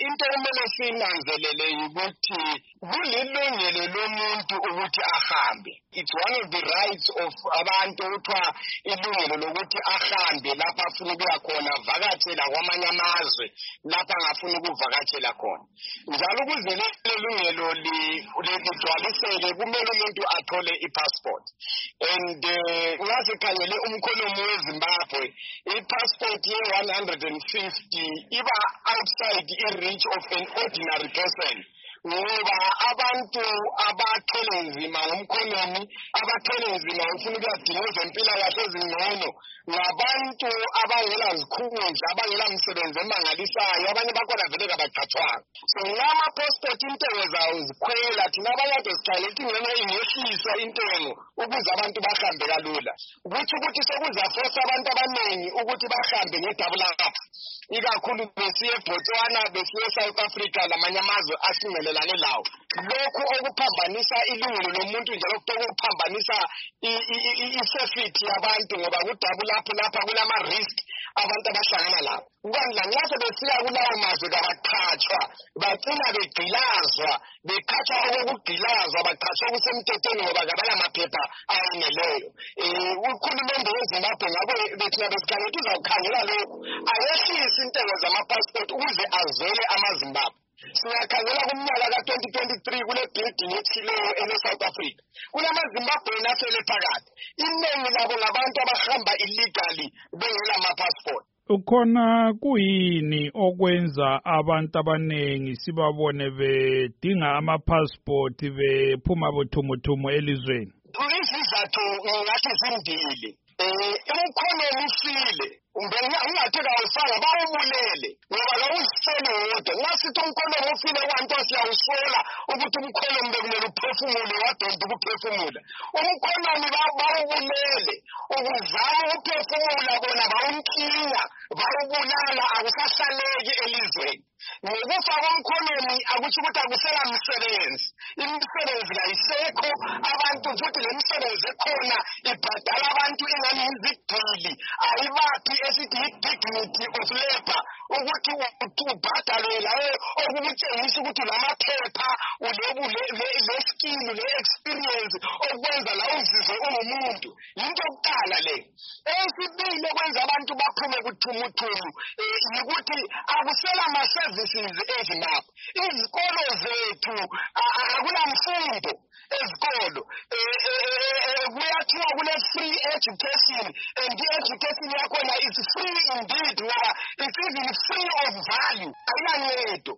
into ekumele sinanzelele ukuthi kulilungelo lomuntu ukuthi ahambe. It's one of the rights of abantu ukuthiwa ilungelo lokuthi ahambe lapha afuna ukuya khona, vakatshela kwamanye amazwe lapha angafuna ukuvakatshela khona. Njalo ukuze lelungelo ligcwaliseke kumele umuntu athole i-passport. And ngasikhangele umkhonomi weZimbabwe, i-passport ye-150 iba outside i-reach of an ordinary person. Ngoba abantu abathwele nzima ngomkhonomi, abathwele nzima ngofuna ukuyadinga ezempilakahle ezingcono, ngabantu abangela zikhundla, abangela msebenzi emangalisayo, abanye bakhona vele kabaqhatshwanga. So ngama-passport intengo zawo zikhwela, thina abanye sikhangela ukuthi ngcono ingehliswa intengo ukuze abantu bahambe kalula. Kutsho ukuthi sekuzafosa abantu abaningi ukuthi bahambe nge-double up. Ikakhulu besiye eBotswana, besiye eSouth Africa lamanye amazwe asingelelane lawo. Lokhu okuphambanisa ilungelo lomuntu njalo okuphambanisa i-safety yabantu ngoba ku-double up lapha kulama-risk abantu abahlangana lapho. Kanti nxa sebesiya kulawo mazwe kabaqhatshwa, bagcina begqilazwa, bekhatshwa okokugqilazwa, baqhatshwa okusemthethweni ngoba kabalamaphepha ayeneleyo. Uhulumende weZimbabwe ngakho thina besikhangela ukuthi uzawukhangela lokhu, ayehlise intengo zama-passport ukuze azele amaZimbabwe. Siyakhangela kumnyaka ka-2023 kule building ethileyo ene-South Africa. KulamaZimbabweni asele phakathi. Iningi labo ngabantu abahamba illegally bengela ma-passport. Ukhona kuyini okwenza abantu abanengi sibabone bedinga ama-passport bephuma bothumuthumu elizweni? Izizathu ngathi zimbili. Umkhonomi ufile. Ungathi kawufanga bawubulele ngoba kawuzisele wodwa. Ngasithi umkhonomi ufile kwanto siyawusola ukuthi umkhonomi bekumele uphefumule wadonda ukuphefumula. Umkhonomi bawubulele ukuzama ukuphefumula bona bawumkhinya, bawubulala, akusahlaleki elizweni. Ngokufa komkhonomi akutsho ukuthi akusela msebenzi. Imisebenzi kayisekho, abantu futhi le misebenzi ekhona ibhadala abantu ingani yizigqili, ayibaphi esithi i-dignity of labor ukuthi ubhadalwe layo okukutshengisa ukuthi lamaphepha le-skill le-experience okwenza la uzizwe ungumuntu. Yinto yokuqala le. Eyesibili okwenza abantu baphume kuthumuthumu yikuthi akusela ama-services eZimbabwe. Izikolo zethu akulamfundo ezikolo. Kuyathiwa kule-free education, and i-education yakhona is free indeed, ngoba it's even free of value, ayinancedo.